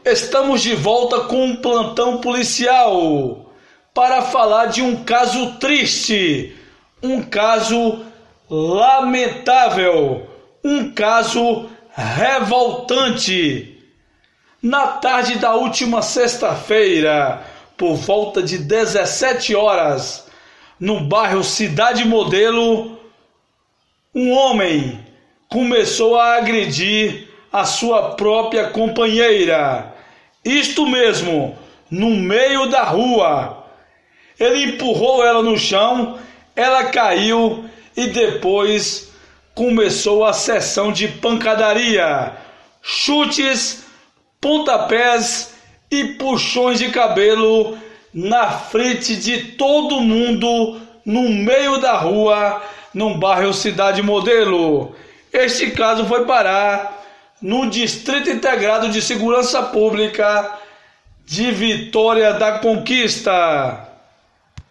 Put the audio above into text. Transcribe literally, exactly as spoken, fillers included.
Estamos de volta com um plantão policial para falar de um caso triste, um caso lamentável, um caso revoltante. Na tarde da última sexta-feira, por volta de dezessete horas, no bairro Cidade Modelo, um homem começou a agredir a sua própria companheira. Isto mesmo, no meio da rua. Ele empurrou ela no chão, ela caiu e depois começou a sessão de pancadaria, chutes, pontapés e puxões de cabelo na frente de todo mundo, no meio da rua, no bairro Cidade Modelo. Este caso foi parar no Distrito Integrado de Segurança Pública de Vitória da Conquista.